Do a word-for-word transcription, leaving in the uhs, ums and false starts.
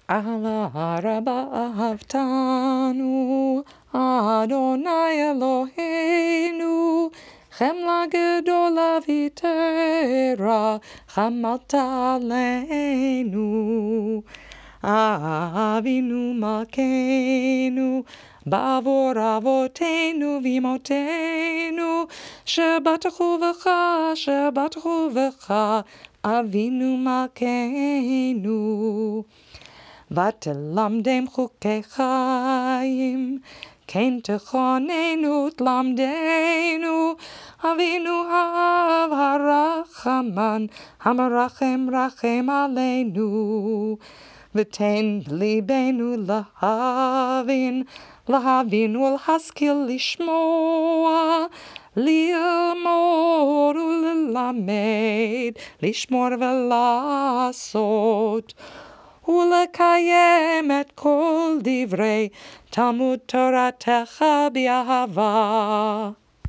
אהבה רבה אהבתנו, אדוני אלוהינו, חמלה גדולה ויתרה, חמלת עלינו. אבינו מלכנו, בעבור אבותינו ואמותינו, שבטחו בך, שבטחו בך, אבינו מלכנו. ותלמדם חוקי חיים, כן תכוננו תלמדנו, אבינו האב הרחמן, המרחם רחם עלינו. ותן ליבנו להבין, להבין ולהשכיל לשמוע, ללמוד וללמד, לשמור ולעשות, ולקיים את כל דברי תלמוד תורתך באהבה.